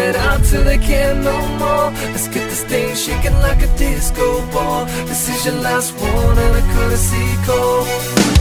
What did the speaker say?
it out till they can't no more. Let's get this thing shaking like a disco ball. This is your last one and a courtesy call.